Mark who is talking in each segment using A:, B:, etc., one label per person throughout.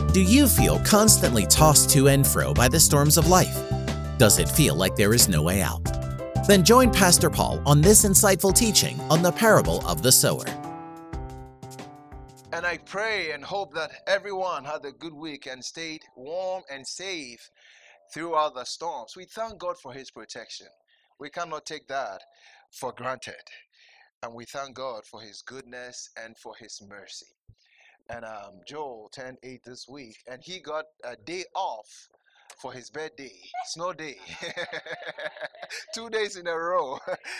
A: Do you feel constantly tossed to and fro by the storms of life? Does it feel like there is no way out? Then join Pastor Paul on this insightful teaching on the parable of the sower.
B: And I pray and hope that everyone had a good week and stayed warm and safe throughout the storms. We thank God for His protection. We cannot take that for granted. And we thank God for His goodness and for His mercy. And Joel turned 8 this week, and he got a day off for his birthday, snow day. 2 days in a row.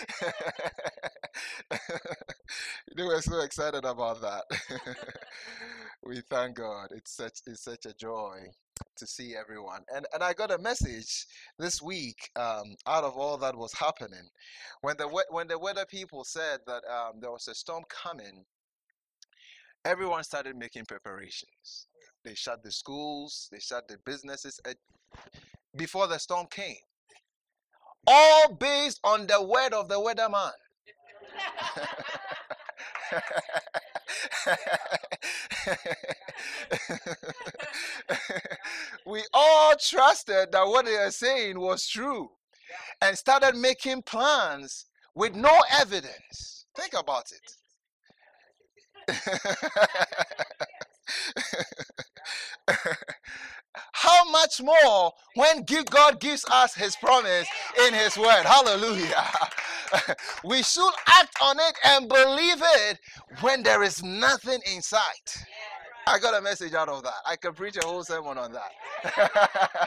B: They were so excited about that. We thank God. It's such a joy to see everyone. And I got a message this week out of all that was happening. When the weather people said that there was a storm coming, everyone started making preparations. They shut the schools, they shut the businesses before the storm came. All based on the word of the weatherman. We all trusted that what they were saying was true and started making plans with no evidence. Think about it. How much more when God gives us His promise in His word? Hallelujah. We should act on it and believe it when there is nothing in sight. I got a message out of that. I could preach a whole sermon on that.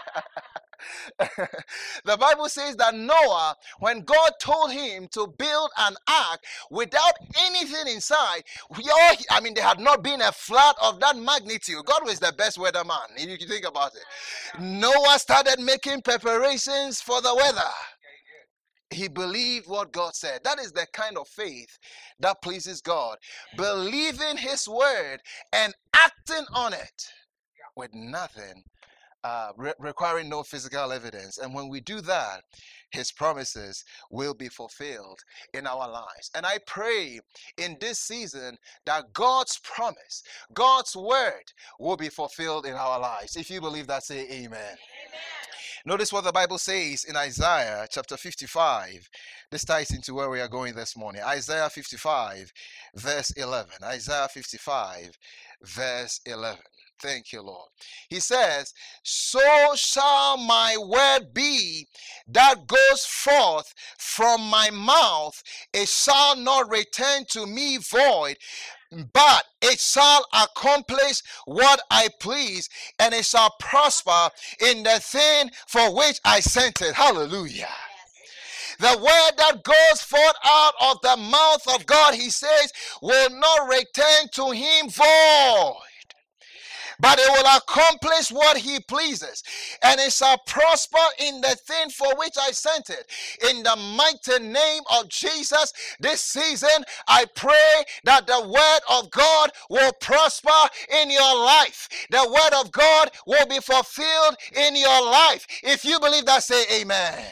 B: The Bible says that Noah, when God told him to build an ark without anything inside, there had not been a flood of that magnitude. God was the best weatherman, if you think about it. Noah started making preparations for the weather. He believed what God said. That is the kind of faith that pleases God. Believing His word and acting on it with nothing. Requiring no physical evidence. And when we do that, His promises will be fulfilled in our lives. And I pray in this season that God's promise, God's word will be fulfilled in our lives. If you believe that, say amen. Amen. Notice what the Bible says in Isaiah chapter 55. This ties into where we are going this morning. Isaiah 55 verse 11. Isaiah 55 verse 11. Thank you, Lord. He says, so shall my word be that goes forth from my mouth. It shall not return to me void, but it shall accomplish what I please, and it shall prosper in the thing for which I sent it. Hallelujah. The word that goes forth out of the mouth of God, He says, will not return to Him void, but it will accomplish what He pleases, and it shall prosper in the thing for which I sent it. In the mighty name of Jesus, this season, I pray that the word of God will prosper in your life. The word of God will be fulfilled in your life. If you believe that, say amen. Amen.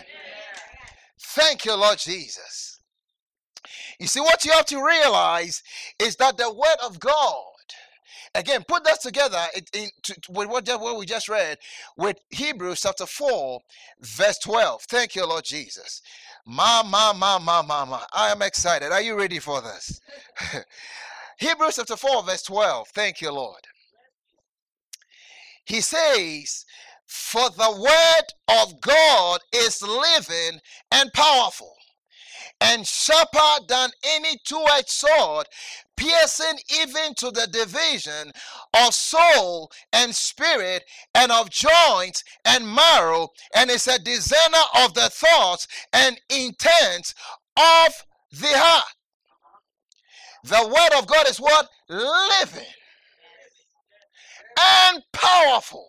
B: Thank you, Lord Jesus. You see, what you have to realize is that the word of God, again, put that together with what we just read with Hebrews chapter 4, verse 12. Thank you, Lord Jesus. Ma. I am excited. Are you ready for this? Hebrews chapter 4, verse 12. Thank you, Lord. He says, for the word of God is living and powerful, and sharper than any two-edged sword, piercing even to the division of soul and spirit, and of joints and marrow, and is a discerner of the thoughts and intents of the heart. The word of God is what? Living and powerful,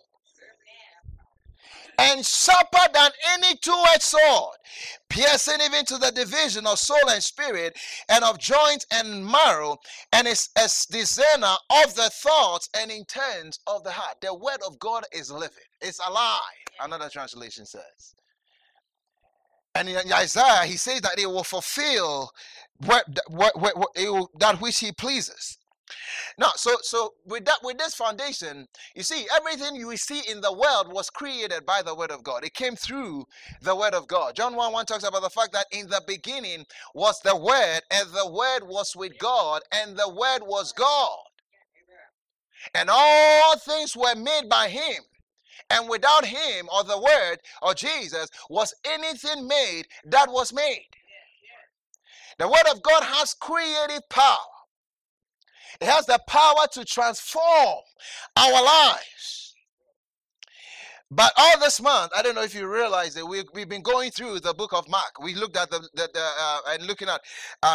B: and sharper than any two-edged sword, piercing even to the division of soul and spirit, and of joints and marrow, and is a discerner of the thoughts and intents of the heart. The word of God is living. It's alive, another translation says. And in Isaiah, he says that it will fulfill that which He pleases. Now, so with this foundation, you see, everything you see in the world was created by the word of God. It came through the word of God. John 1:1 talks about the fact that in the beginning was the word, and the word was with God, and the word was God. And all things were made by him. And without him, or the word, or Jesus, was anything made that was made. The word of God has creative power. It has the power to transform our lives. But all this month, I don't know if you realize that we've been going through the book of Mark. We looked at and looking at,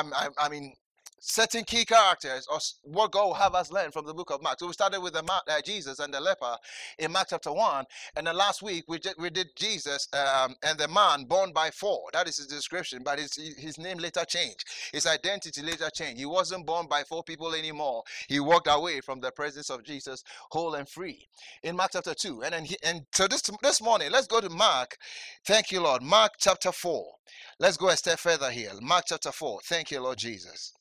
B: certain key characters or what God will have us learn from the book of Mark. So we started with Jesus and the leper in Mark chapter 1, and then last week we did Jesus and the man born by 4. That is his description, but his name later changed. His identity later changed. He wasn't born by 4 people anymore. He walked away from the presence of Jesus whole and free in Mark chapter 2. And so this morning, let's go to Mark. Thank you, Lord. Mark chapter 4. Let's go a step further here. Mark chapter 4. Thank you, Lord Jesus.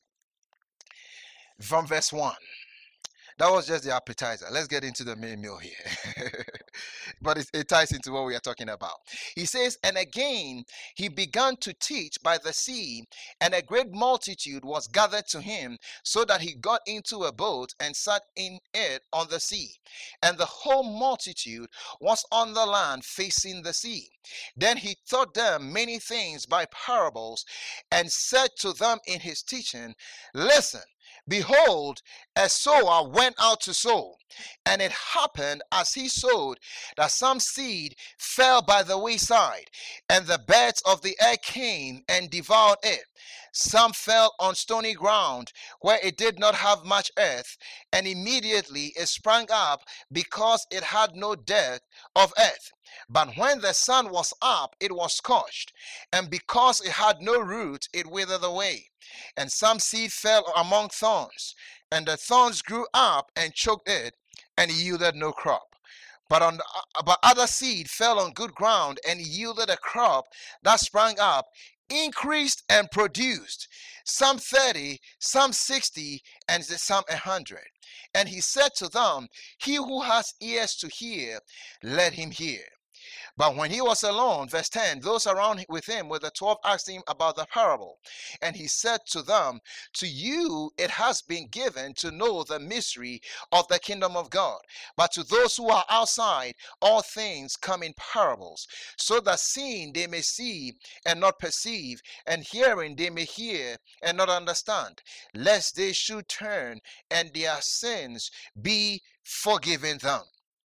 B: From verse 1. That was just the appetizer. Let's get into the main meal here. But it ties into what we are talking about. He says, and again he began to teach by the sea, and a great multitude was gathered to him, so that he got into a boat and sat in it on the sea. And the whole multitude was on the land facing the sea. Then he taught them many things by parables, and said to them in his teaching, listen. Behold, a sower went out to sow, and it happened as he sowed that some seed fell by the wayside, and the birds of the air came and devoured it. Some fell on stony ground, where it did not have much earth, and immediately it sprang up, because it had no depth of earth. But when the sun was up, it was scorched, and because it had no root, it withered away. And some seed fell among thorns, and the thorns grew up and choked it, and yielded no crop. But other seed fell on good ground, and yielded a crop that sprang up, increased, and produced, some 30, some 60, and some 100. And he said to them, he who has ears to hear, let him hear. But when he was alone, verse 10, those around with him with the 12 asked him about the parable. And he said to them, to you it has been given to know the mystery of the kingdom of God. But to those who are outside, all things come in parables, so that seeing they may see and not perceive, and hearing they may hear and not understand, lest they should turn and their sins be forgiven them.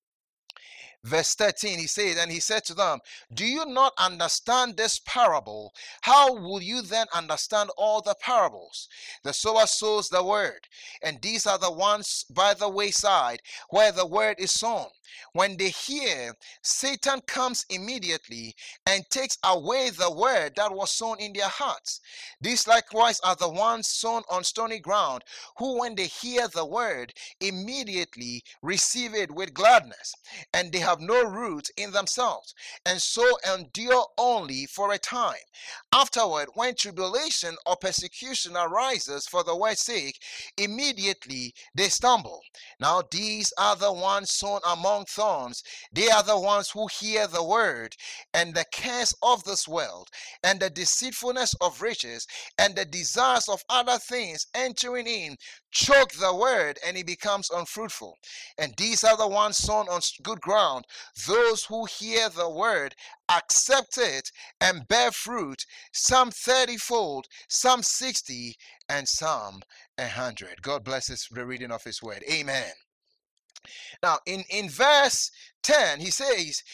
B: Verse 13, he says, and he said to them, do you not understand this parable? How will you then understand all the parables? The sower sows the word, and these are the ones by the wayside, where the word is sown. When they hear, Satan comes immediately and takes away the word that was sown in their hearts. These likewise are the ones sown on stony ground, who when they hear the word, immediately receive it with gladness, and they have no root in themselves, and so endure only for a time. Afterward, when tribulation or persecution arises for the word's sake, immediately they stumble. Now these are the ones sown among thorns. They are the ones who hear the word, and the cares of this world, and the deceitfulness of riches, and the desires of other things entering in, choke the word, and it becomes unfruitful. And these are the ones sown on good ground, those who hear the word, accept it, and bear fruit, some 30-fold, some 60, and some 100. God blesses the reading of his word. Amen. Now, in verse 10, he says,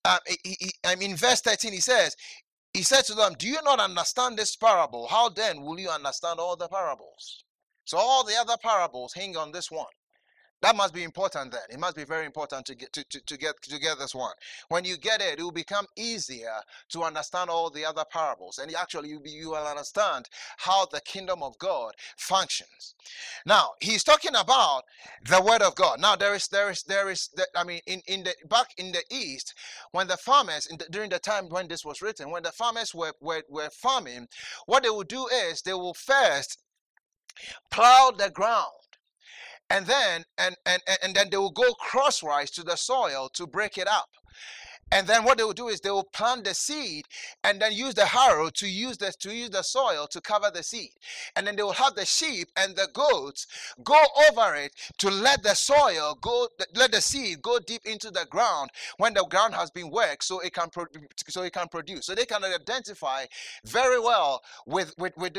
B: in verse 13, he says, he said to them, do you not understand this parable? How then will you understand all the parables? So all the other parables hang on this one. That must be important then. It must be very important to get this one. When you get it, it will become easier to understand all the other parables. And actually, you will understand how the kingdom of God functions. Now, he's talking about the word of God. Now, back in the East, when the farmers, during the time when this was written, when the farmers were farming, what they would do is they will first plow the ground. and then they will go crosswise to the soil to break it up. And then what they will do is they will plant the seed and then use the harrow to use the soil to cover the seed. And then they will have the sheep and the goats go over it to let the seed go deep into the ground when the ground has been worked, so it can produce. So they can identify very well with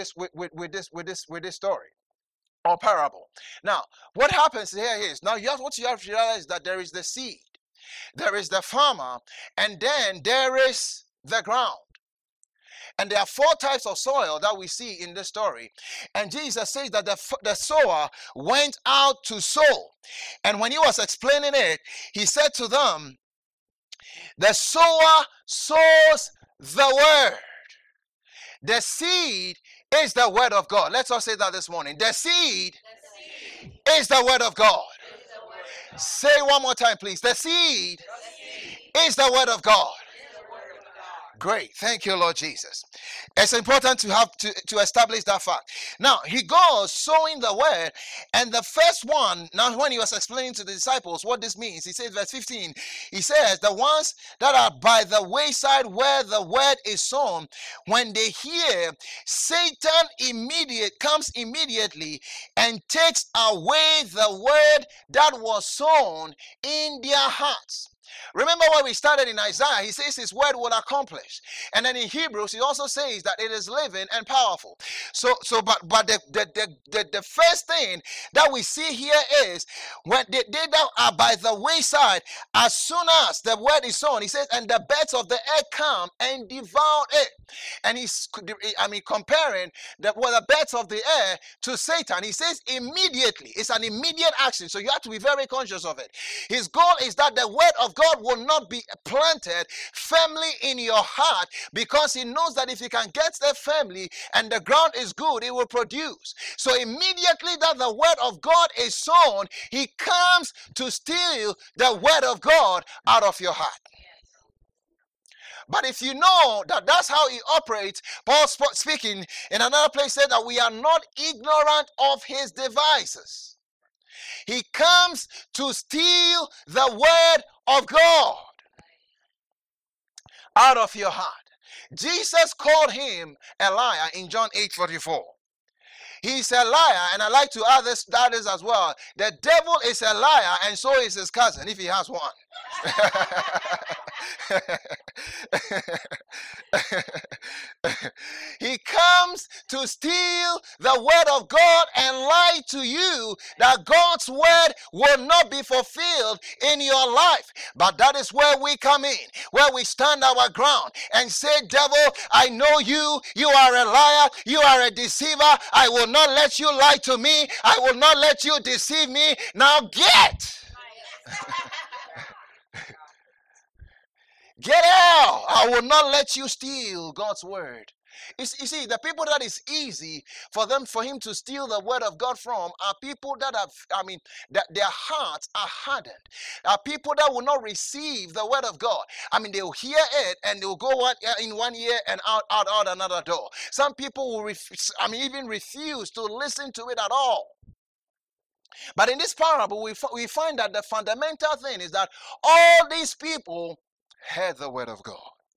B: this story or parable. Now, what happens here is, now what you have to realize is that there is the seed, there is the farmer, and then there is the ground. And there are 4 types of soil that we see in this story. And Jesus says that the sower went out to sow. And when he was explaining it, he said to them, the sower sows the word. The seed is the word of God. Let's all say that this morning. The seed is the word of God. Say one more time, please. The seed is the word of God. Great. Thank you, Lord Jesus. It's important to have to establish that fact. Now, he goes sowing the word, and the first one, now when he was explaining to the disciples what this means, he says, verse 15, he says, the ones that are by the wayside where the word is sown, when they hear, Satan comes immediately and takes away the word that was sown in their hearts. Remember when we started in Isaiah, he says his word will accomplish. And then in Hebrews, he also says that it is living and powerful. But the first thing that we see here is when they that are by the wayside, as soon as the word is sown, he says, and the birds of the air come and devour it. And he's comparing the birds of the air to Satan. He says immediately. It's an immediate action. So you have to be very conscious of it. His goal is that the word of God will not be planted firmly in your heart, because he knows that if he can get there firmly and the ground is good, it will produce. So immediately that the word of God is sown, he comes to steal the word of God out of your heart. But if you know that that's how he operates, Paul speaking in another place said that we are not ignorant of his devices. He comes to steal the word of God out of your heart. Jesus called him a liar in John 8:44. He's a liar, and I like to add this as well. The devil is a liar, and so is his cousin, if he has one. He comes to steal the word of God and lie to you that God's word will not be fulfilled in your life. But that is where we come in, where we stand our ground and say, devil, I know you. You are a liar. You are a deceiver. I will not let you lie to me. I will not let you deceive me. Now get. Get out. I will not let you steal God's word. You see, the people that is easy for him to steal the word of God from are people that that their hearts are hardened. Are people that will not receive the word of God. They will hear it and they will go in one ear and out another door. Some people will even refuse to listen to it at all. But in this parable, we find that the fundamental thing is that all these people heard the word of God.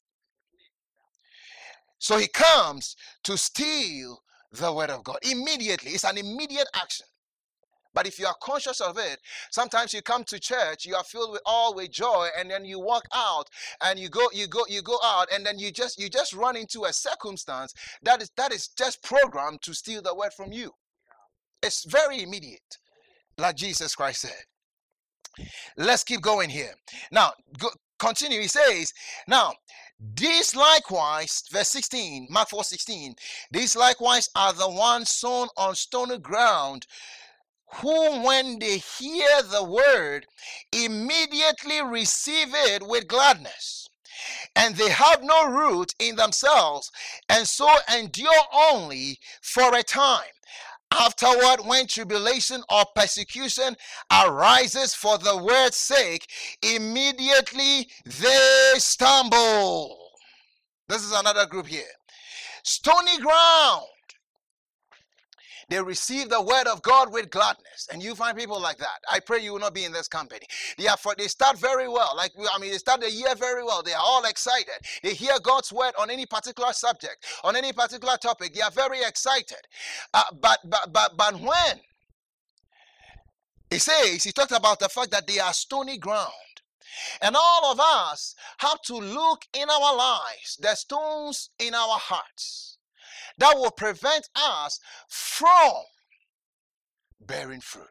B: So he comes to steal the word of God immediately. It's an immediate action. But if you are conscious of it, sometimes you come to church, you are filled with joy, and then you walk out and you go out, and then you just run into a circumstance that is just programmed to steal the word from you. It's very immediate, like Jesus Christ said. Let's keep going here. Now, continue. He says, now, these likewise, verse 16, Mark 4:16, these likewise are the ones sown on stony ground, who when they hear the word, immediately receive it with gladness. And they have no root in themselves, and so endure only for a time. Afterward, when tribulation or persecution arises for the word's sake, immediately they stumble. This is another group here. Stony ground. They receive the word of God with gladness. And you find people like that. I pray you will not be in this company. They start very well. They start the year very well. They are all excited. They hear God's word on any particular subject, on any particular topic. They are very excited. But when he talked about the fact that they are stony ground. And all of us have to look in our lives, the stones in our hearts that will prevent us from bearing fruit.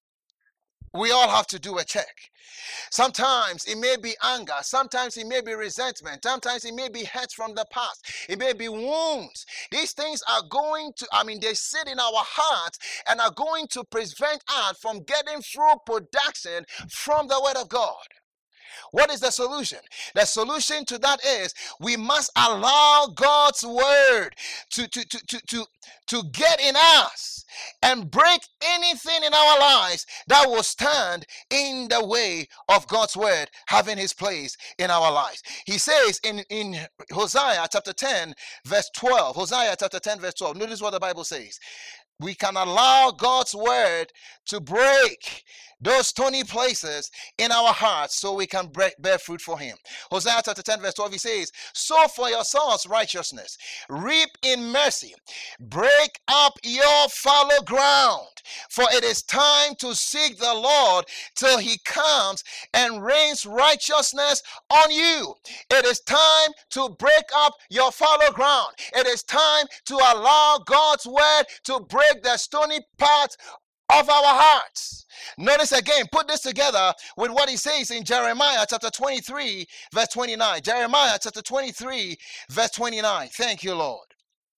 B: We all have to do a check. Sometimes it may be anger. Sometimes it may be resentment. Sometimes it may be hurt from the past. It may be wounds. These things are going to, they sit in our hearts and are going to prevent us from getting fruit production from the word of God. What is the solution? The solution to that is we must allow God's word to get in us and break anything in our lives that will stand in the way of God's word having his place in our lives. He says in Hosea chapter 10 verse 12, Hosea chapter 10 verse 12, notice what the Bible says. We can allow God's word to break those stony places in our hearts so we can bear fruit for him. Hosea chapter 10 verse 12, he says, sow for yourselves righteousness, reap in mercy, break up your fallow ground, for it is time to seek the Lord till he comes and rains righteousness on you. It is time to break up your fallow ground. It is time to allow God's word to break the stony parts of our hearts. Notice again, put this together with what he says in Jeremiah chapter 23 verse 29. Jeremiah chapter 23 verse 29. Thank you, Lord.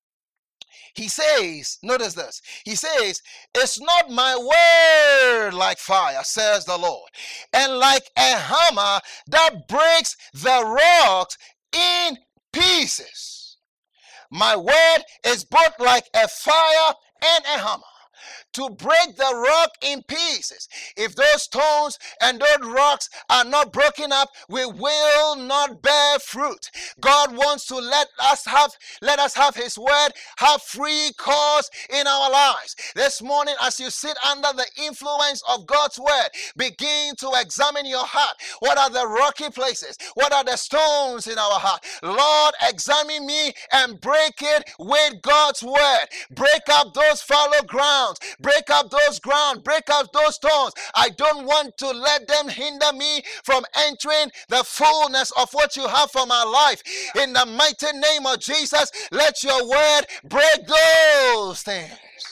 B: He says, notice this. He says, it's not my word like fire, says the Lord, and like a hammer that breaks the rocks in pieces. My word is both like a fire and a hammer to break the rock in pieces. If those stones and those rocks are not broken up, we will not bear fruit. God wants to let us have his word, have free course in our lives. This morning, as you sit under the influence of God's word, begin to examine your heart. What are the rocky places? What are the stones in our heart? Lord, examine me and break it with God's word. Break up those fallow grounds. Break up those ground, break up those stones. I don't want to let them hinder me from entering the fullness of what you have for my life. In the mighty name of Jesus, let your word break those things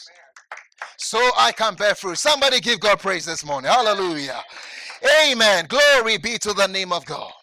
B: so I can bear fruit. Somebody give God praise this morning. Hallelujah. Amen. Glory be to the name of God.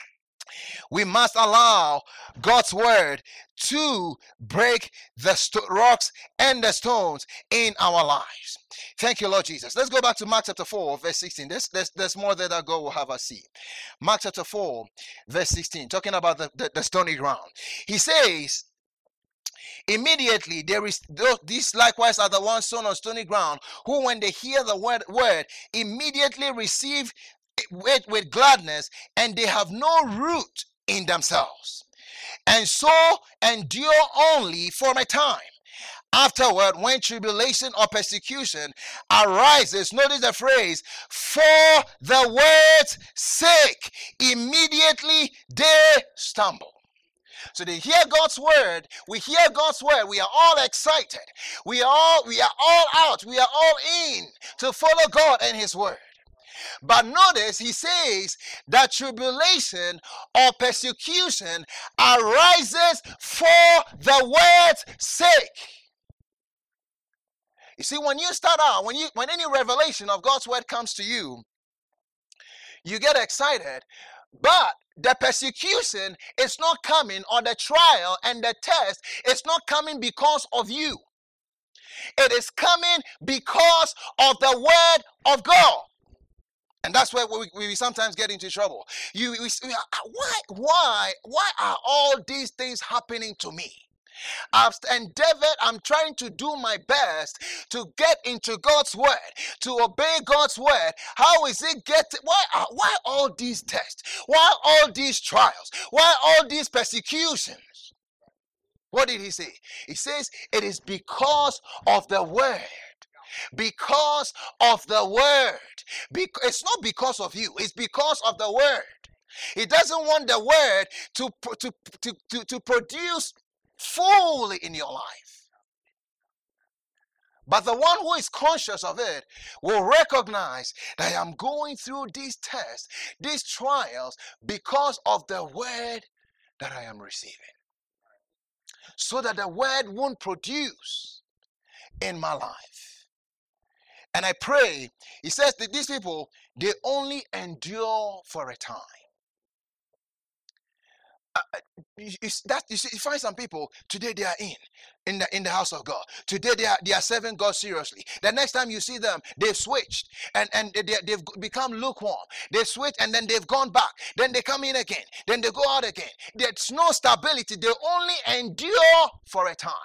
B: We must allow God's word to break the rocks and the stones in our lives. Thank you, Lord Jesus. Let's go back to Mark chapter 4, verse 16. There's more that God will have us see. Mark chapter 4, verse 16, talking about the stony ground. He says, immediately these likewise are the ones sown on stony ground, who when they hear the word immediately receive it with gladness, and they have no root in themselves, and so endure only for a time. Afterward, when tribulation or persecution arises, notice the phrase, for the word's sake, immediately they stumble. So they hear God's word, we hear God's word, we are all excited, we are all out, we are all in to follow God and his word. But notice he says that tribulation or persecution arises for the word's sake. You see, when you start out, when any revelation of God's word comes to you, you get excited, but the persecution is not coming, or the trial and the test is not coming because of you. It is coming because of the word of God. And that's where we sometimes get into trouble. Why are all these things happening to me? I'm trying to do my best to get into God's word, to obey God's word. How is it why all these tests? Why all these trials? Why all these persecutions? What did he say? He says it is because of the word. Because of the word. It's not because of you. It's because of the word. He doesn't want the word to produce fully in your life. But the one who is conscious of it will recognize that I am going through these tests, these trials, because of the word that I am receiving. So that the word won't produce in my life. And I pray, he says that these people, they only endure for a time. You find some people today, they are in the house of God. Today they are serving God seriously. The next time you see them, they've switched and they've become lukewarm. They switch and then they've gone back. Then they come in again. Then they go out again. There's no stability. They only endure for a time.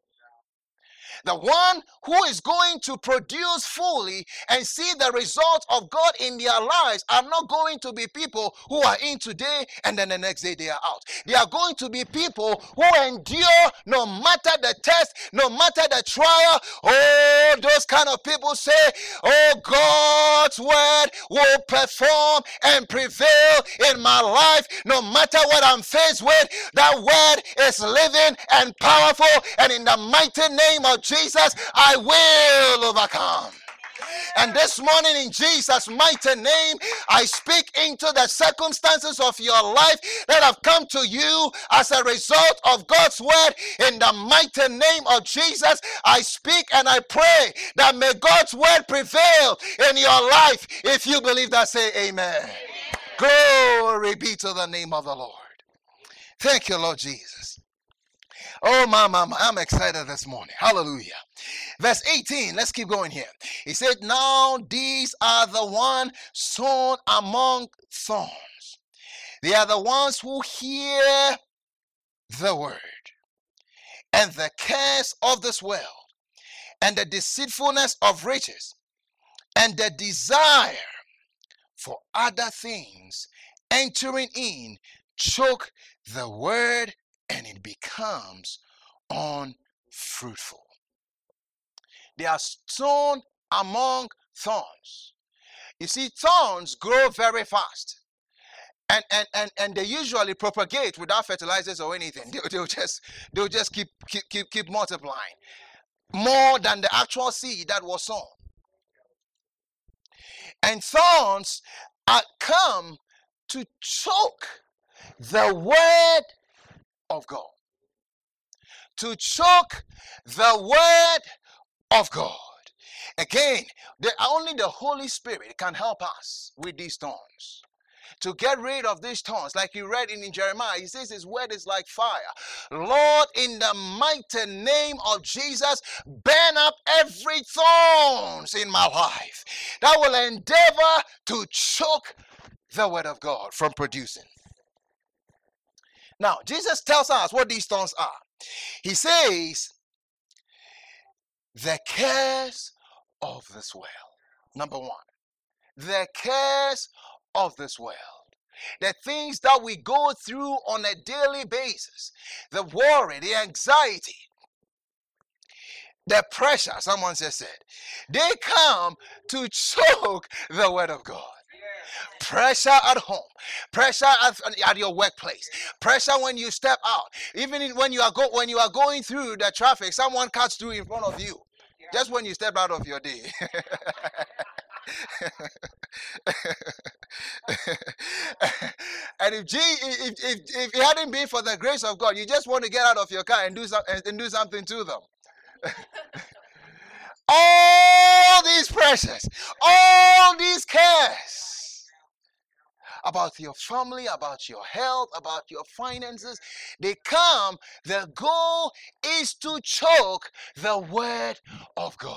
B: The one who is going to produce fully and see the results of God in their lives are not going to be people who are in today and then the next day they are out. They are going to be people who endure no matter the test, no matter the trial. Oh, those kind of people say, oh, God's word will perform and prevail in my life no matter what I'm faced with. That word is living and powerful, and in the mighty name of Jesus, I will overcome. And this morning, in Jesus' mighty name, I speak into the circumstances of your life that have come to you as a result of God's word. In the mighty name of Jesus, I speak and I pray that may God's word prevail in your life. If you believe that, say amen. Amen. Glory be to the name of the Lord. Thank you, Lord Jesus. Oh, my, I'm excited this morning. Hallelujah. Verse 18, let's keep going here. He said, now these are the ones sown among thorns. They are the ones who hear the word, and the cares of this world, and the deceitfulness of riches, and the desire for other things entering in choke the word, and it becomes unfruitful. They are sown among thorns. You see, thorns grow very fast. And they usually propagate without fertilizers or anything. They'll just keep multiplying more than the actual seed that was sown. And thorns come to choke the word of God. To choke the word of God. Again, only the Holy Spirit can help us with these thorns. To get rid of these thorns, like you read in Jeremiah, he says his word is like fire. Lord, in the mighty name of Jesus, burn up every thorns in my life that will endeavor to choke the word of God from producing. Now, Jesus tells us what these thorns are. He says, the cares of this world. Number one, the cares of this world. The things that we go through on a daily basis. The worry, the anxiety, the pressure, someone just said. They come to choke the word of God. Pressure at home, pressure at your workplace, pressure when you step out, even when you are going through the traffic, someone cuts through in front of you, just when you step out of your day. And if it hadn't been for the grace of God, you just want to get out of your car and do something to them. All these pressures, all these cares about your family, about your health, about your finances, they come. The goal is to choke the word of God.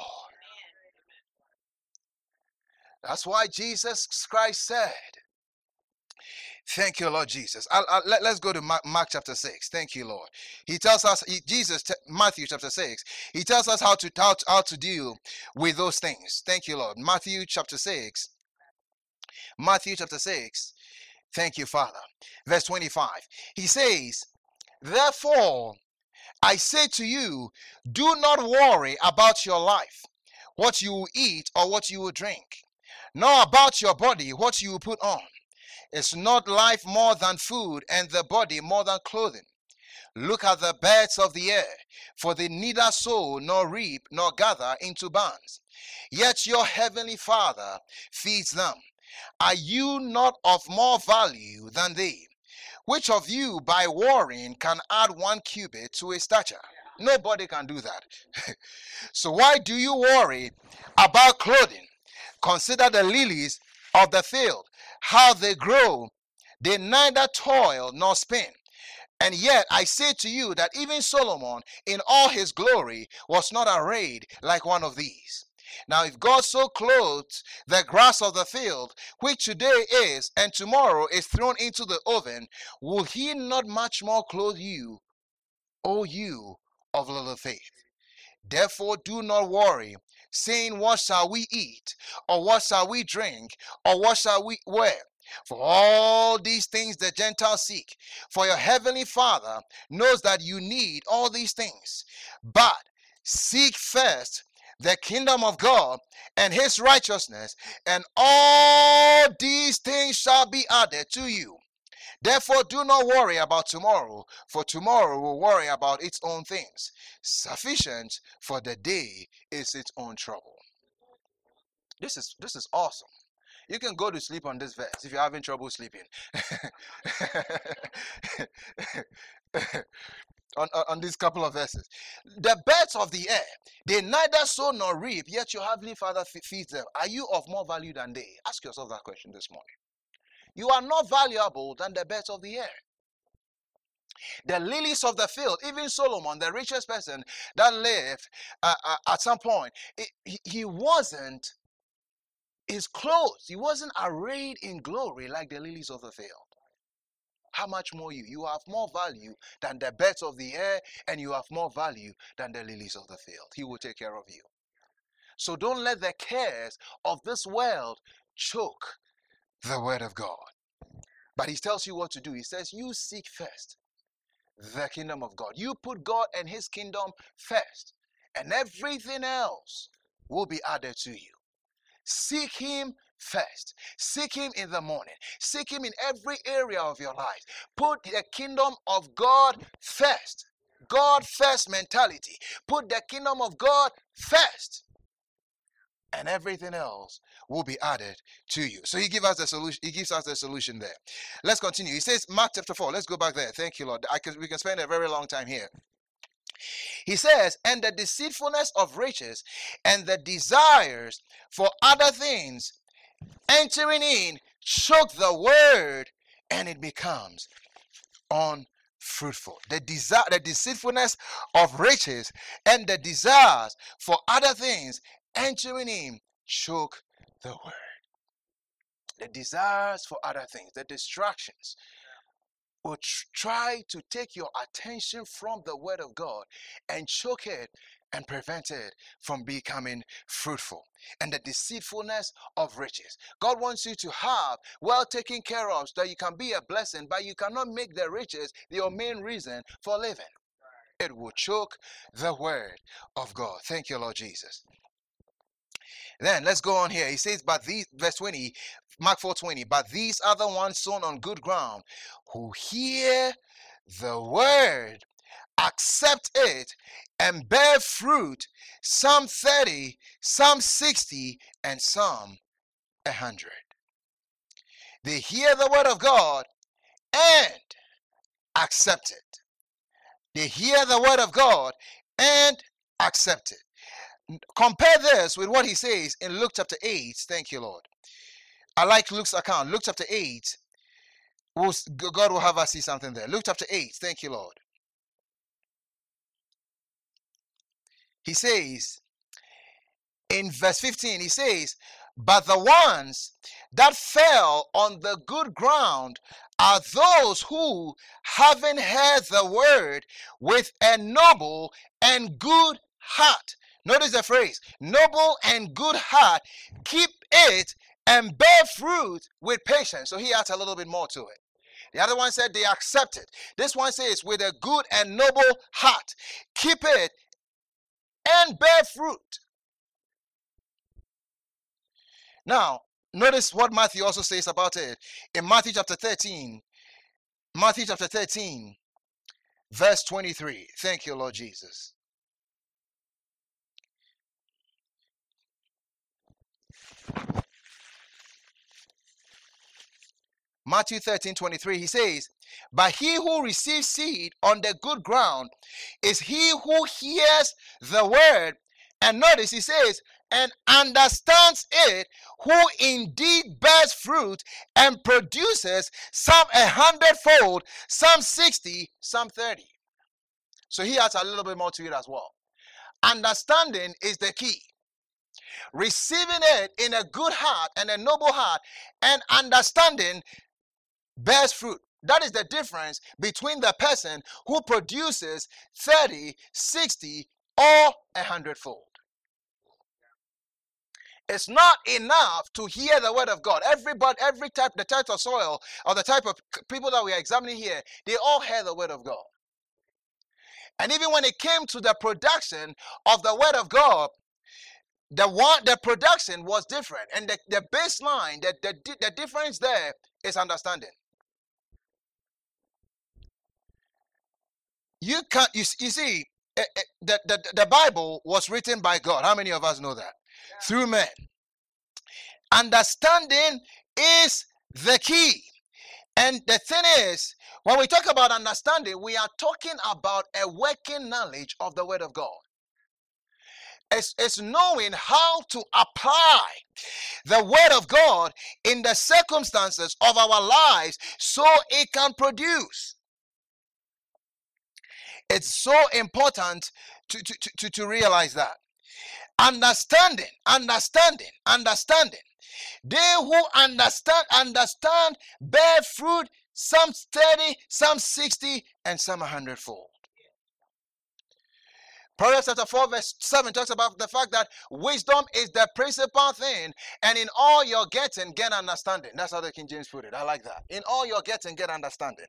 B: That's why Jesus Christ said, thank you, Lord Jesus. Let's go to Mark chapter 6. Thank you, Lord. He tells us, Matthew chapter 6, he tells us how to deal with those things. Thank you, Lord. Matthew chapter 6. Thank you, Father. Verse 25. He says, therefore, I say to you, do not worry about your life, what you will eat or what you will drink, nor about your body, what you will put on. Is not life more than food, and the body more than clothing? Look at the birds of the air, for they neither sow nor reap nor gather into barns, yet your heavenly Father feeds them. Are you not of more value than they? Which of you by worrying can add 1 cubit to his stature? Nobody can do that. So why do you worry about clothing? Consider the lilies of the field, how they grow. They neither toil nor spin. And yet I say to you that even Solomon in all his glory was not arrayed like one of these. Now if God so clothes the grass of the field, which today is and tomorrow is thrown into the oven, will he not much more clothe you, O you of little faith? Therefore do not worry, saying, what shall we eat, or what shall we drink, or what shall we wear? For all these things the Gentiles seek. For your heavenly Father knows that you need all these things. But seek first the kingdom of God and his righteousness, and all these things shall be added to you. Therefore do not worry about tomorrow, for tomorrow will worry about its own things. Sufficient for the day is its own trouble. This is awesome. You can go to sleep on this verse if you're having trouble sleeping. on these couple of verses. The birds of the air, they neither sow nor reap, yet your heavenly Father feeds them. Are you of more value than they? Ask yourself that question this morning. You are not valuable than the birds of the air. The lilies of the field, even Solomon, the richest person that lived at some point, he wasn't his clothes. He wasn't arrayed in glory like the lilies of the field. How much more you? You have more value than the birds of the air, and you have more value than the lilies of the field. He will take care of you. So don't let the cares of this world choke the word of God. But he tells you what to do. He says, you seek first the kingdom of God. You put God and his kingdom first, and everything else will be added to you. Seek him first. Seek him in the morning. Seek him in every area of your life. Put the kingdom of God first. God first mentality. Put the kingdom of God first, and everything else will be added to you. So he gives us the solution. He gives us the solution there. Let's continue. He says, Mark chapter 4. Let's go back there. Thank you, Lord. We can spend a very long time here. He says, and the deceitfulness of riches and the desires for other things entering in choke the word, and it becomes unfruitful. The deceitfulness of riches and the desires for other things entering in choke the word. The desires for other things, the distractions, will try to take your attention from the word of God and choke it and prevent it from becoming fruitful. And the deceitfulness of riches. God wants you to have well taken care of so that you can be a blessing, but you cannot make the riches your main reason for living. It will choke the word of God. Thank you, Lord Jesus. Then let's go on here. He says, but these, verse 20, Mark 4:20, but these are the ones sown on good ground, who hear the word, accept it, and bear fruit, some 30, some 60, and some 100. They hear the word of God and accept it. They hear the word of God and accept it. Compare this with what he says in Luke chapter 8. Thank you, Lord. I like Luke's account. Luke chapter 8. God will have us see something there. Luke chapter 8. Thank you, Lord. He says, in verse 15, he says, but the ones that fell on the good ground are those who, having heard the word with a noble and good heart. Notice the phrase, noble and good heart, keep it and bear fruit with patience. So he adds a little bit more to it. The other one said they accept it. This one says with a good and noble heart. Keep it and bear fruit. Now, notice what Matthew also says about it. In Matthew chapter 13, verse 23. Thank you, Lord Jesus. Matthew 13:23, he says, but he who receives seed on the good ground is he who hears the word, and notice he says, and understands it, who indeed bears fruit and produces some 100-fold, some 60, some 30. So he adds a little bit more to it as well. Understanding is the key. Receiving it in a good heart and a noble heart, and understanding bears fruit. That is the difference between the person who produces 30, 60, or 100-fold. It's not enough to hear the word of God. The type of soil or the type of people that we are examining here, they all hear the word of God. And even when it came to the production of the word of God, the production was different. And the baseline, the difference there is understanding. You see, the Bible was written by God. How many of us know that? Yeah. Through men. Understanding is the key. And the thing is, when we talk about understanding, we are talking about a working knowledge of the word of God. It's knowing how to apply the word of God in the circumstances of our lives so it can produce. It's so important to realize that. Understanding. They who understand, bear fruit, some 30, some 60, and some 100-fold. Proverbs chapter 4 verse 7 talks about the fact that wisdom is the principal thing, and in all your getting, get understanding. That's how the King James put it. I like that. In all your getting, get understanding.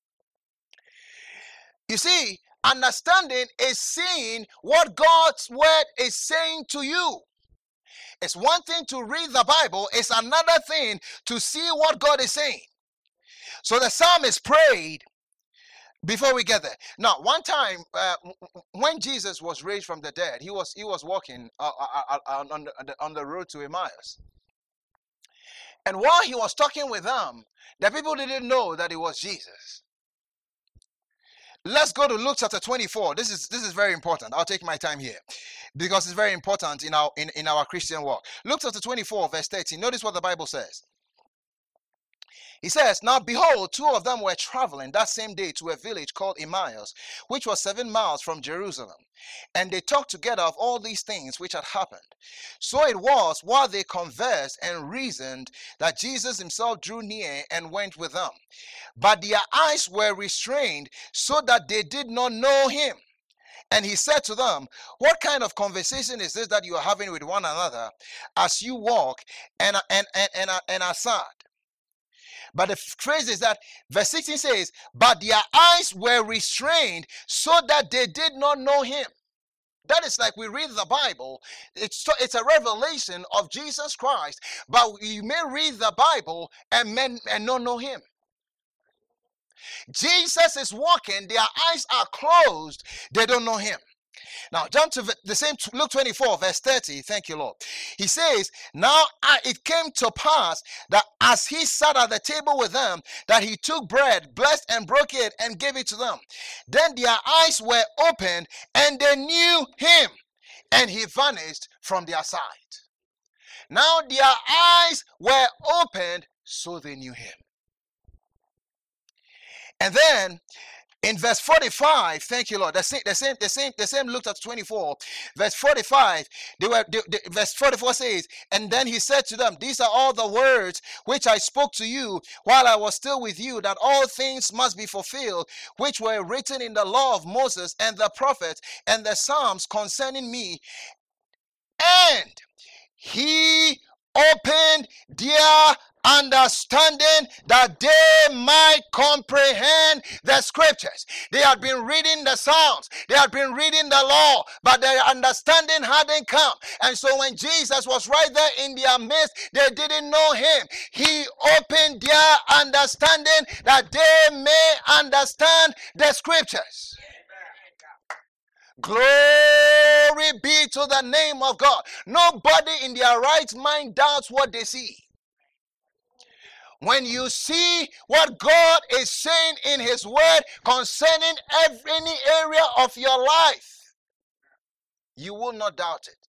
B: You see, understanding is seeing what God's word is saying to you. It's one thing to read the Bible, it's another thing to see what God is saying. So the psalmist prayed before we get there. Now, one time when Jesus was raised from the dead, he was walking on the road to Emmaus. And while he was talking with them, the people didn't know that it was Jesus. Let's go to Luke chapter 24. This is very important. I'll take my time here because it's very important in our Christian walk. Luke chapter 24 verse 13. Notice what the Bible says. He says, now behold, two of them were traveling that same day to a village called Emmaus, which was 7 miles from Jerusalem. And they talked together of all these things which had happened. So it was, while they conversed and reasoned, that Jesus himself drew near and went with them. But their eyes were restrained, so that they did not know him. And he said to them, what kind of conversation is this that you are having with one another as you walk and are sad? But the phrase is that verse 16 says, but their eyes were restrained so that they did not know him. That is like we read the Bible. It's a revelation of Jesus Christ, but you may read the Bible and not know him. Jesus is walking, their eyes are closed, they don't know him. Now, jump to the same Luke 24, verse 30. Thank you, Lord. He says, now it came to pass that as he sat at the table with them, that he took bread, blessed and broke it, and gave it to them. Then their eyes were opened, and they knew him, and he vanished from their sight. Now their eyes were opened, so they knew him. And then in verse 45, thank you, Lord. The same Luke chapter 24, verse 45. Verse 44 says, and then he said to them, these are all the words which I spoke to you while I was still with you, that all things must be fulfilled, which were written in the law of Moses and the prophets and the Psalms concerning me. And he opened their understanding that they might comprehend the scriptures. They had been reading the Psalms, they had been reading the law, but their understanding hadn't come. And so when Jesus was right there in their midst, they didn't know him. He opened their understanding that they may understand the scriptures. Glory be to the name of God. Nobody in their right mind doubts what they see. When you see what God is saying in his word concerning any area of your life, you will not doubt it.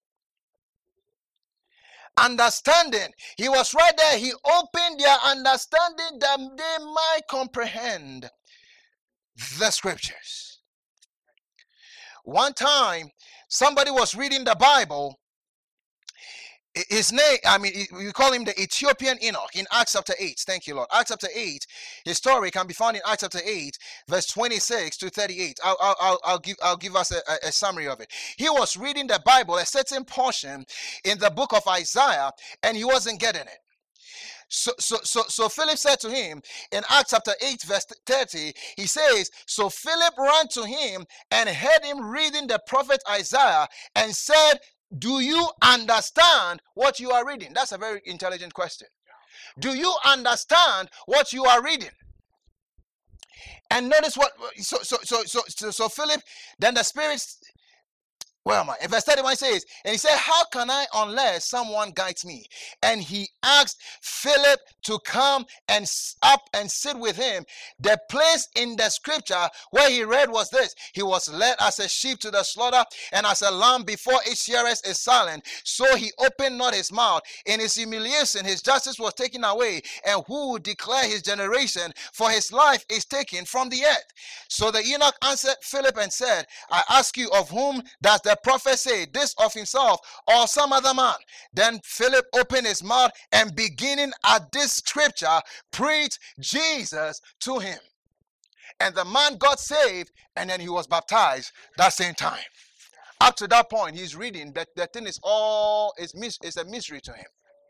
B: Understanding. He was right there. He opened their understanding that they might comprehend the scriptures. One time, somebody was reading the Bible. His name, we call him the Ethiopian Enoch in Acts chapter 8. Thank you, Lord. Acts chapter 8. His story can be found in Acts chapter 8, verse 26 to 38. I'll give us a summary of it. He was reading the Bible, a certain portion in the book of Isaiah, and he wasn't getting it. So Philip said to him in Acts chapter 8 verse 30, he says, so Philip ran to him and heard him reading the prophet Isaiah and said, do you understand what you are reading? That's a very intelligent question. Do you understand what you are reading? And notice what, so Philip, then the Spirit, where am I? In verse 31 says, and he said, how can I unless someone guides me? And he asked Philip to come and up and sit with him. The place in the scripture where he read was this: he was led as a sheep to the slaughter, and as a lamb before its shearers is silent, so he opened not his mouth. In his humiliation, his justice was taken away, and who would declare his generation? For his life is taken from the earth. So the eunuch answered Philip and said, I ask you, of whom does the prophet say, this of himself or some other man? Then Philip opened his mouth and beginning at this scripture preached Jesus to him. And the man got saved, and then he was baptized that same time. Up to that point, he's reading that the thing is a mystery to him.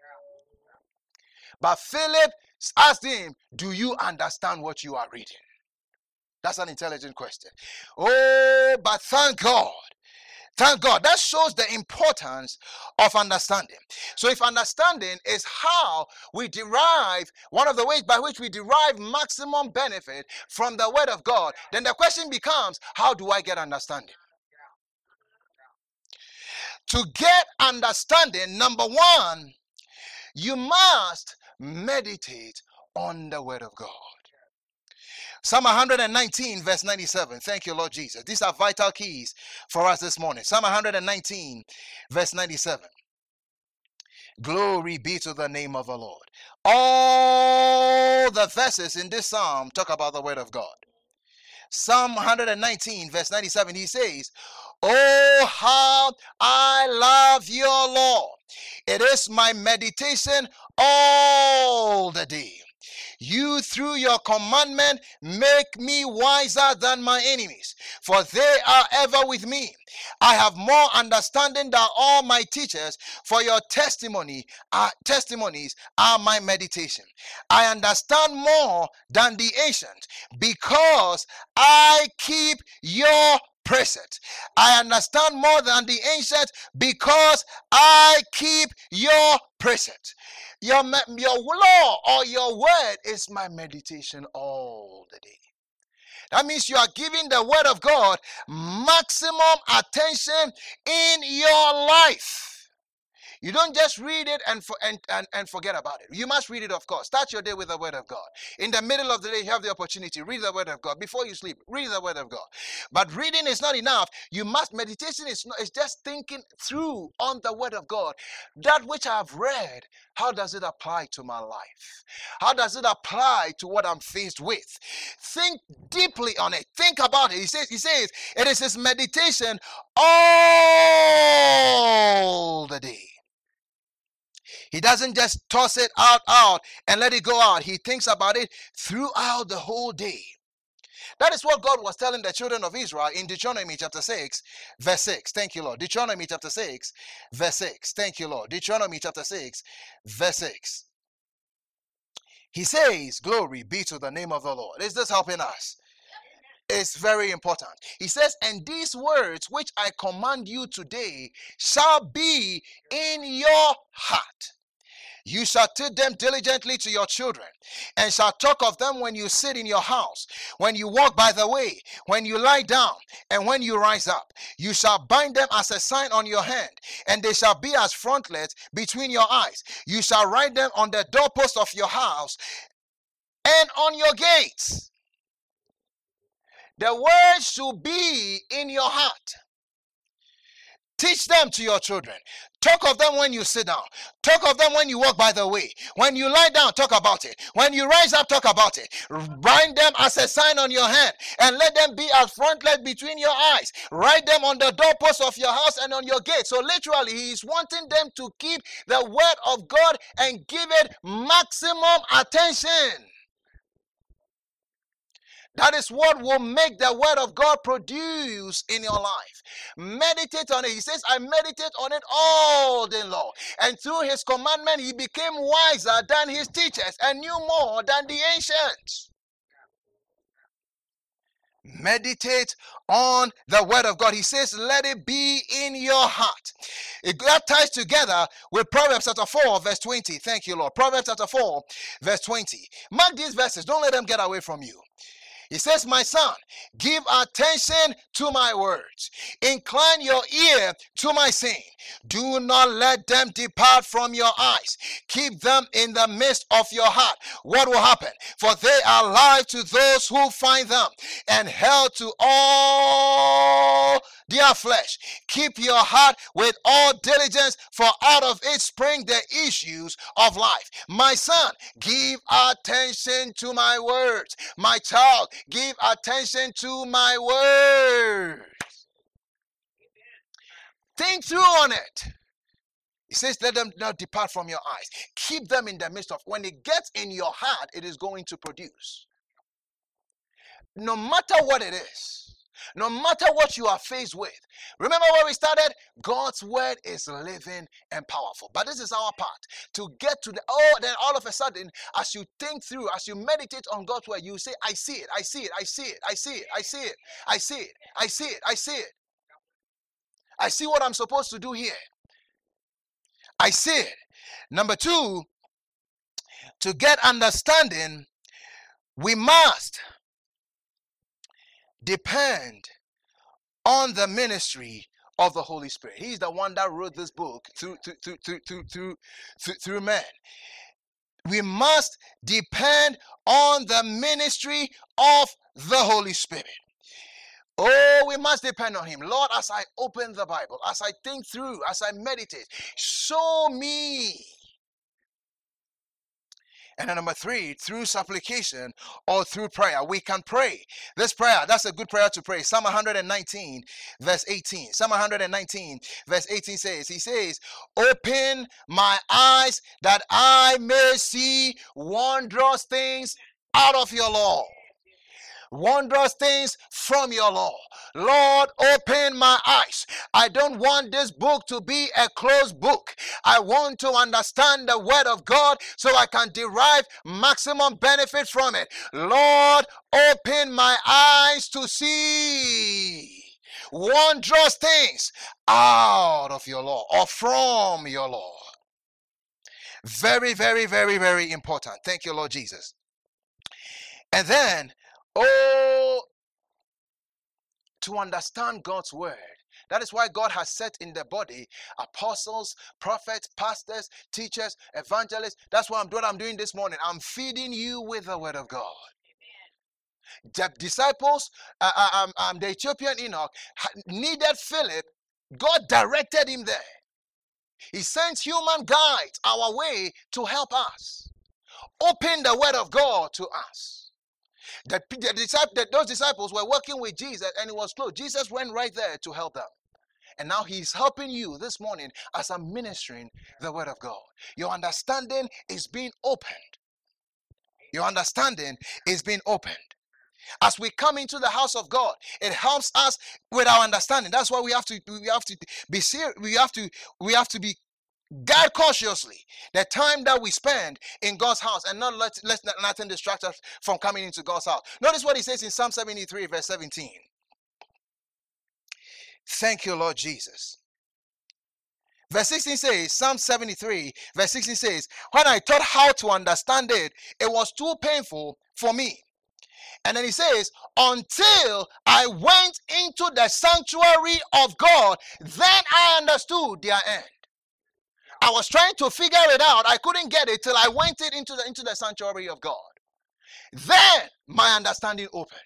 B: But Philip asked him, do you understand what you are reading? That's an intelligent question. Oh, but thank God. Thank God. That shows the importance of understanding. So if understanding is how we derive, one of the ways by which we derive maximum benefit from the word of God, then the question becomes, how do I get understanding? To get understanding, number one, you must meditate on the word of God. Psalm 119 verse 97. Thank you, Lord Jesus. These are vital keys for us this morning. Psalm 119 verse 97. Glory be to the name of the Lord. All the verses in this psalm talk about the word of God. Psalm 119 verse 97, he says, oh, how I love your law. It is my meditation all the day. You, through your commandment, make me wiser than my enemies, for they are ever with me. I have more understanding than all my teachers, for your testimonies are my meditation. I understand more than the ancients, because I keep your precepts. I understand more than the ancients, because I keep your precepts. Your law or your word is my meditation all the day. That means you are giving the word of God maximum attention in your life. You don't just read it and forget about it. You must read it, of course. Start your day with the word of God. In the middle of the day, you have the opportunity. Read the word of God. Before you sleep, read the word of God. But reading is not enough. Meditation is just thinking through on the word of God. That which I have read, how does it apply to my life? How does it apply to what I'm faced with? Think deeply on it. Think about it. He says, it is his meditation all the day. He doesn't just toss it out and let it go out. He thinks about it throughout the whole day. That is what God was telling the children of Israel in Deuteronomy chapter 6, verse 6. Thank you, Lord. Deuteronomy chapter 6, verse 6. Thank you, Lord. Deuteronomy chapter 6, verse 6. He says, glory be to the name of the Lord. Is this helping us? It's very important. He says, and these words which I command you today shall be in your heart. You shall teach them diligently to your children, and shall talk of them when you sit in your house, when you walk by the way, when you lie down, and when you rise up. You shall bind them as a sign on your hand, and they shall be as frontlets between your eyes. You shall write them on the doorpost of your house and on your gates. The word should be in your heart. Teach them to your children. Talk of them when you sit down. Talk of them when you walk by the way. When you lie down, talk about it. When you rise up, talk about it. Bind them as a sign on your hand, and let them be as frontlet between your eyes. Write them on the doorpost of your house and on your gate. So literally, he is wanting them to keep the word of God and give it maximum attention. That is what will make the word of God produce in your life. Meditate on it. He says, I meditate on it all day long. And through his commandment, he became wiser than his teachers and knew more than the ancients. Meditate on the word of God. He says, let it be in your heart. That ties together with Proverbs chapter 4, verse 20. Thank you, Lord. Proverbs chapter 4, verse 20. Mark these verses. Don't let them get away from you. He says, my son, give attention to my words. Incline your ear to my saying. Do not let them depart from your eyes. Keep them in the midst of your heart. What will happen? For they are life to those who find them, and health to all their flesh. Keep your heart with all diligence, for out of it spring the issues of life. My son, give attention to my words. My child, give attention to my words. Think through on it. He says, let them not depart from your eyes. Keep them in the midst of. When it gets in your heart, it is going to produce. No matter what it is, no matter what you are faced with. Remember where we started? God's word is living and powerful. But this is our part. To get to then all of a sudden, as you think through, as you meditate on God's word, you say, I see it, I see it, I see it, I see it, I see it, I see it, I see it, I see it. I see what I'm supposed to do here. I see it. Number two, to get understanding, we must depend on the ministry of the Holy Spirit. He's the one that wrote this book through men. We must depend on the ministry of the Holy Spirit. Oh, we must depend on him. Lord, as I open the Bible, as I think through, as I meditate, show me. And then number three, through supplication or through prayer, we can pray. This prayer, that's a good prayer to pray. Psalm 119, verse 18. Psalm 119, verse 18 says, he says, open my eyes that I may see wondrous things out of your law. Wondrous things from your law. Lord, open my eyes. I don't want this book to be a closed book. I want to understand the word of God so I can derive maximum benefit from it. Lord, open my eyes to see wondrous things out of your law or from your law. Very, very, very, very important. Thank you, Lord Jesus. And then, to understand God's word. That is why God has set in the body apostles, prophets, pastors, teachers, evangelists. That's what I'm doing this morning. I'm feeding you with the word of God. Amen. The disciples, the Ethiopian Enoch, needed Philip. God directed him there. He sent human guides our way to help us. Open the word of God to us. Those disciples were working with Jesus and it was closed. Jesus went right there to help them. And now he's helping you this morning as I'm ministering the word of God. Your understanding is being opened. Your understanding is being opened. As we come into the house of God, it helps us with our understanding. That's why we have to be serious. We have to be guard cautiously the time that we spend in God's house, and not let nothing distract us from coming into God's house. Notice what he says in Psalm 73 verse 17. Thank you, Lord Jesus. Verse 16 says, Psalm 73 verse 16 says, when I thought how to understand it, it was too painful for me. And then he says, until I went into the sanctuary of God, then I understood their end. I was trying to figure it out. I couldn't get it till I went into the sanctuary of God. Then my understanding opened.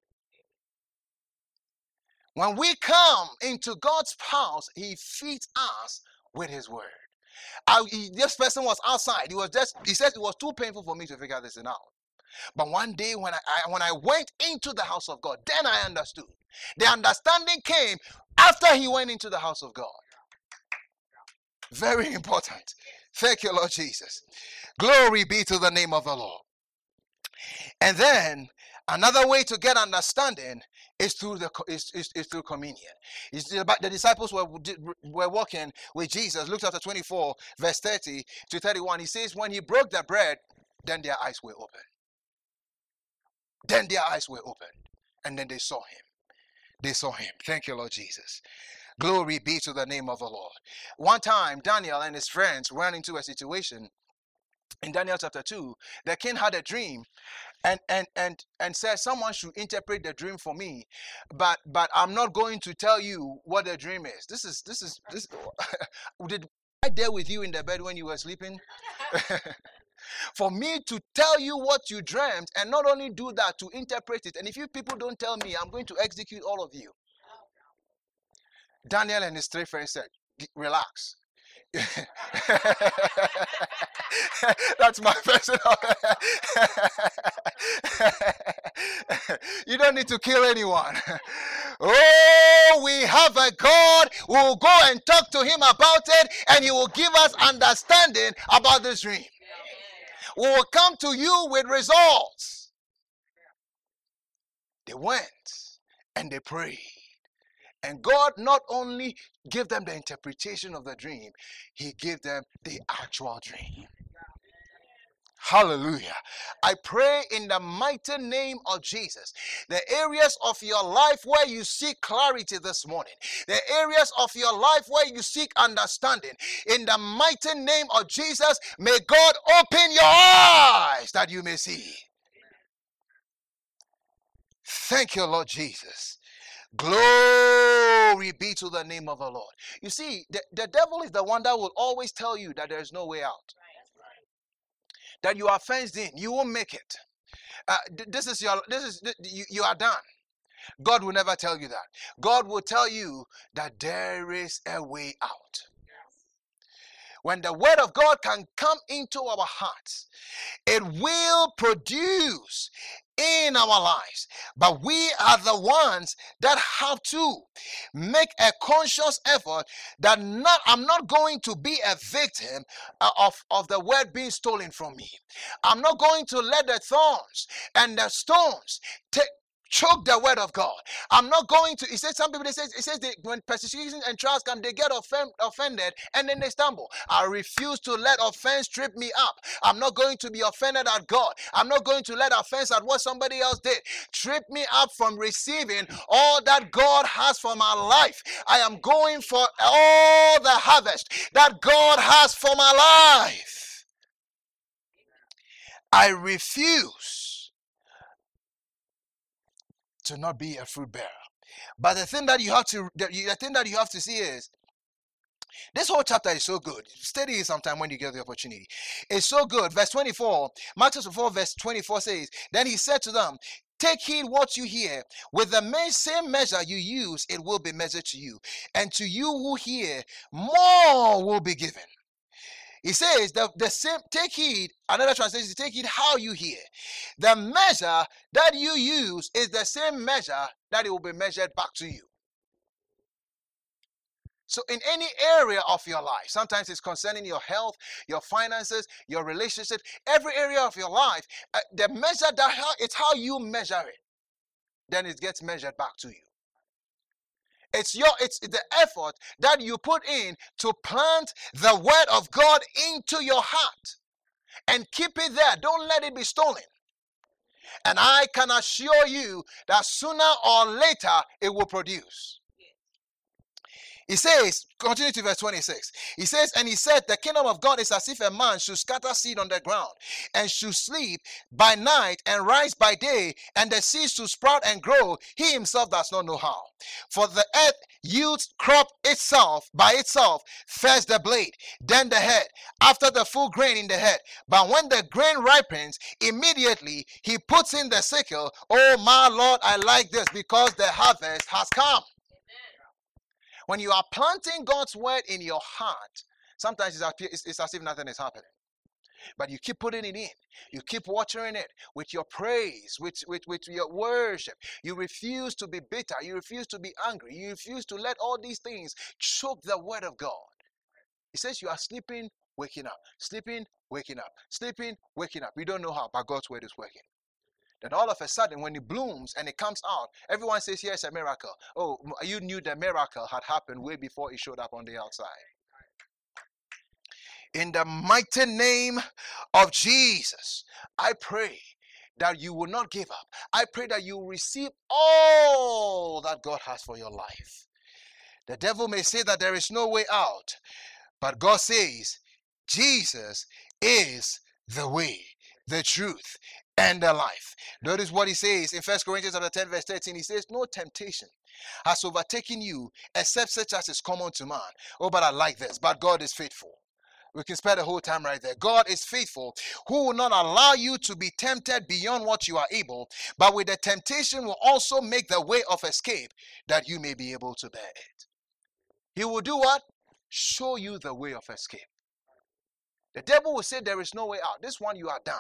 B: When we come into God's house, he feeds us with his word. This person was outside. He said it was too painful for me to figure this out. But one day when I went into the house of God, then I understood. The understanding came after he went into the house of God. Very important. Thank you, Lord Jesus. Glory be to the name of the Lord. And then another way to get understanding is through through communion. The disciples were walking with Jesus. Luke chapter 24, verse 30 to 31. He says, when he broke the bread, then their eyes were open. Then their eyes were opened, and then they saw him. They saw him. Thank you, Lord Jesus. Glory be to the name of the Lord. One time, Daniel and his friends ran into a situation. In Daniel chapter 2, the king had a dream and said, someone should interpret the dream for me, but I'm not going to tell you what the dream is. This is did I there with you in the bed when you were sleeping? For me to tell you what you dreamt, and not only do that, to interpret it. And if you people don't tell me, I'm going to execute all of you. Daniel and his three friends said, relax. That's my personal. You don't need to kill anyone. Oh, we have a God who will go and talk to him about it, and he will give us understanding about this dream. We will come to you with results. They went and they prayed. And God not only gave them the interpretation of the dream, he gave them the actual dream. Hallelujah. I pray in the mighty name of Jesus, the areas of your life where you seek clarity this morning, the areas of your life where you seek understanding, in the mighty name of Jesus, may God open your eyes that you may see. Thank you, Lord Jesus. Glory be to the name of the Lord. You see, the devil is the one that will always tell you that there is no way out. That you are fenced in, you won't make it. You are done. God will never tell you that. God will tell you that there is a way out. When the word of God can come into our hearts, it will produce in our lives. But we are the ones that have to make a conscious effort that I'm not going to be a victim of the word being stolen from me. I'm not going to let the thorns and the stones choke the word of God. I'm not going to. It says some people. It says when persecution and trials come, they get offended and then they stumble. I refuse to let offense trip me up. I'm not going to be offended at God. I'm not going to let offense at what somebody else did trip me up from receiving all that God has for my life. I am going for all the harvest that God has for my life. I refuse to not be a fruit bearer. But the thing that you have to see is, this whole chapter is so good. Study it sometime when you get the opportunity. It's so good. Verse 24, Mark 4 verse 24 says, then he said to them, take heed what you hear. With the same measure you use, it will be measured to you. And to you who hear, more will be given. He says the same, take heed, another translation, take heed how you hear. The measure that you use is the same measure that it will be measured back to you. So in any area of your life, sometimes it's concerning your health, your finances, your relationship, every area of your life, the measure, it's how you measure it. then it gets measured back to you. It's the effort that you put in to plant the word of God into your heart and keep it there. Don't let it be stolen. And I can assure you that sooner or later it will produce. He says, continue to verse 26. He says, and he said, the kingdom of God is as if a man should scatter seed on the ground, and should sleep by night and rise by day, and the seed should sprout and grow. He himself does not know how. For the earth yields crop itself by itself, first the blade, then the head, after the full grain in the head. But when the grain ripens, immediately he puts in the sickle. Oh my Lord, I like this, because the harvest has come. When you are planting God's word in your heart, sometimes it's as if nothing is happening. But you keep putting it in. You keep watering it with your praise, with your worship. You refuse to be bitter. You refuse to be angry. You refuse to let all these things choke the word of God. He says you are sleeping, waking up. Sleeping, waking up. Sleeping, waking up. You don't know how, but God's word is working. Then all of a sudden, when it blooms and it comes out, everyone says, here's a miracle. Oh, you knew the miracle had happened way before it showed up on the outside. In the mighty name of Jesus, I pray that you will not give up. I pray that you will receive all that God has for your life. The devil may say that there is no way out, but God says Jesus is the way, the truth, and the life. Notice what he says in 1 Corinthians 10 verse 13. He says, no temptation has overtaken you except such as is common to man. Oh, but I like this. But God is faithful. We can spend the whole time right there. God is faithful, who will not allow you to be tempted beyond what you are able, but with the temptation will also make the way of escape that you may be able to bear it. He will do what? Show you the way of escape. The devil will say there is no way out. This one you are done.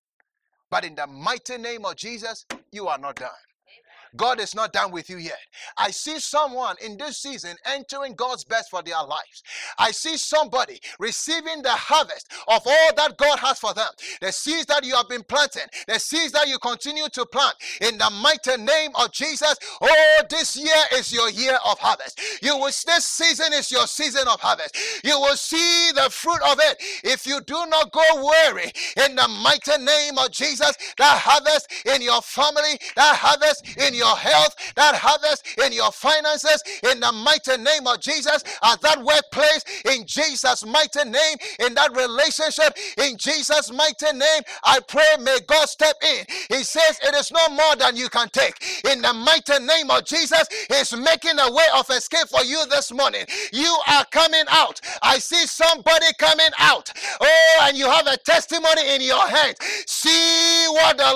B: But in the mighty name of Jesus, you are not done. God is not done with you yet. I see someone in this season entering God's best for their lives. I see somebody receiving the harvest of all that God has for them. The seeds that you have been planting, the seeds that you continue to plant, in the mighty name of Jesus. Oh, this year is your year of harvest. This season is your season of harvest. You will see the fruit of it if you do not go weary. In the mighty name of Jesus, that harvest in your family, that harvest in your health, that harvest in your finances, in the mighty name of Jesus, at that workplace, in Jesus' mighty name, in that relationship, in Jesus' mighty name, I pray may God step in. He says it is no more than you can take. In the mighty name of Jesus, He's making a way of escape for you this morning. You are coming out. I see somebody coming out. Oh, and you have a testimony in your hand. See what the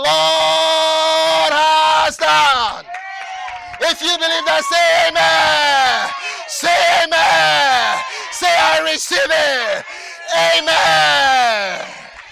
B: Lord has done. If you believe that, say amen. Say amen. Say I receive it. Amen.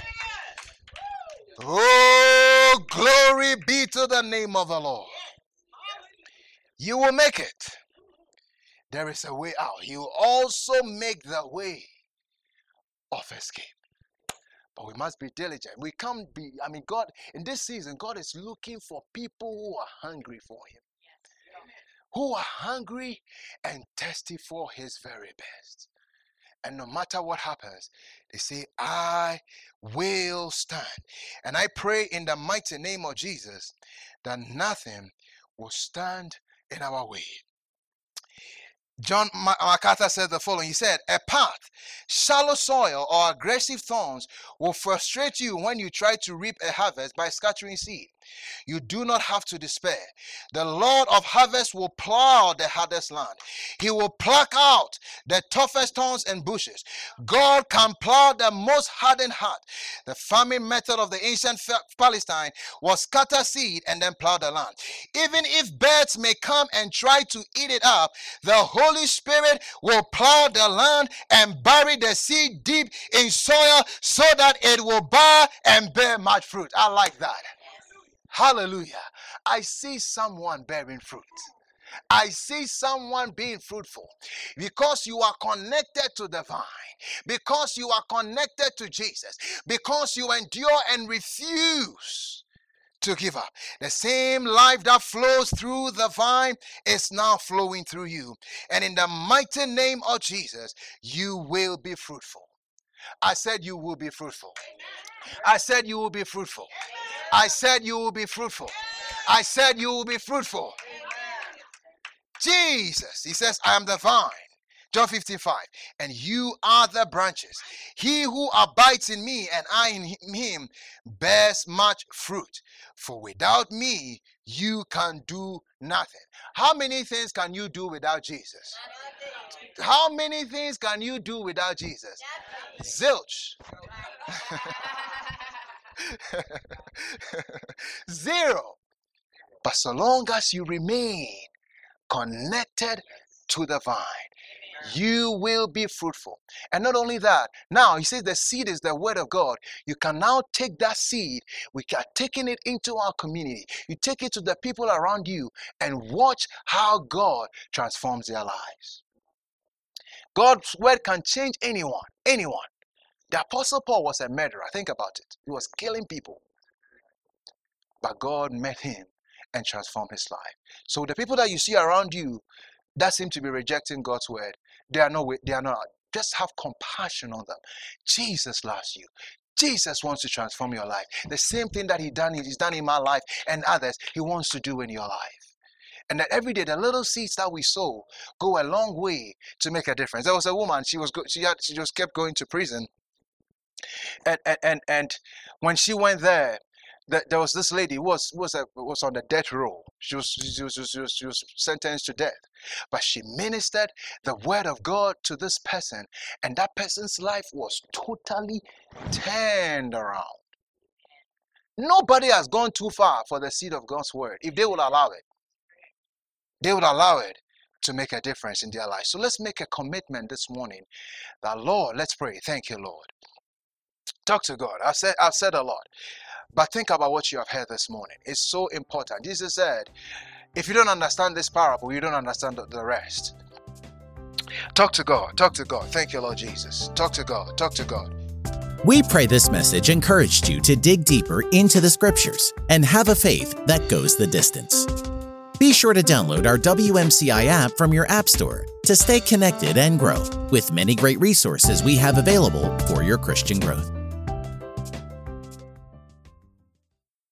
B: Oh, glory be to the name of the Lord. You will make it. There is a way out. He will also make the way of escape. But we must be diligent. We can't be, God, in this season, God is looking for people who are hungry for Him. Who are hungry and thirsty for His very best. And no matter what happens, they say, I will stand. And I pray in the mighty name of Jesus that nothing will stand in our way. John MacArthur said the following. He said, a path, shallow soil, or aggressive thorns will frustrate you when you try to reap a harvest by scattering seed. You do not have to despair. The Lord of harvest will plow the hardest land. He will pluck out the toughest thorns and bushes. God can plow the most hardened heart. The farming method of the ancient Palestine was scatter seed and then plow the land. Even if birds may come and try to eat it up, the Holy Spirit will plow the land and bury the seed deep in soil so that it will bear and bear much fruit. I like that. Hallelujah. I see someone bearing fruit. I see someone being fruitful because you are connected to the vine, because you are connected to Jesus, because you endure and refuse to give up. The same life that flows through the vine is now flowing through you. And in the mighty name of Jesus, you will be fruitful. I said you will be fruitful. I said you will be fruitful. I said you will be fruitful. I said you will be fruitful. Jesus, he says, I am the vine. John 15:5. And you are the branches. He who abides in me and I in him bears much fruit. For without me, you can do nothing. How many things can you do without Jesus? How many things can you do without Jesus? Zilch. Zero. But so long as you remain connected to the vine, you will be fruitful. And not only that, now he says the seed is the word of God. You can now take that seed, we are taking it into our community. You take it to the people around you and watch how God transforms their lives. God's word can change anyone. The Apostle Paul was a murderer. Think about it. He was killing people. But God met him and transformed his life. So the people that you see around you that seem to be rejecting God's word, they are not. Just have compassion on them. Jesus loves you. Jesus wants to transform your life. The same thing that he's done in my life and others, he wants to do in your life. And that every day, the little seeds that we sow go a long way to make a difference. There was a woman, she just kept going to prison. And when she went there was this lady who was on the death row. She was sentenced to death. But she ministered the word of God to this person, and that person's life was totally turned around. Nobody has gone too far for the seed of God's word if they would allow it. They would allow it to make a difference in their life. So let's make a commitment this morning that, Lord, let's pray. Thank you, Lord. Talk to God. I've said a lot. But think about what you have heard this morning. It's so important. Jesus said, if you don't understand this parable, you don't understand the rest. Talk to God. Talk to God. Thank you, Lord Jesus. Talk to God. Talk to God.
A: We pray this message encouraged you to dig deeper into the scriptures and have a faith that goes the distance. Be sure to download our WMCI app from your app store to stay connected and grow with many great resources we have available for your Christian growth.